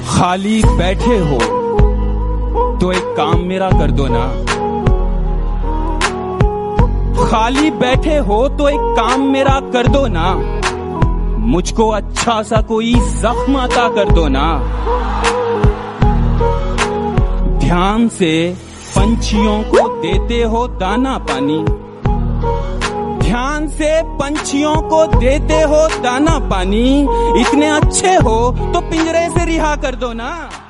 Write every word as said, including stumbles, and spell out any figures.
खाली बैठे हो तो एक काम मेरा कर दो ना। खाली बैठे हो तो एक काम मेरा कर दो ना। मुझको अच्छा सा कोई जख्म अता कर दो ना। ध्यान से पंछियों को देते हो दाना पानी। ध्यान से पंछियों को देते हो दाना पानी। इतने अच्छे हो तो पिंजरे से रिहा कर दो ना।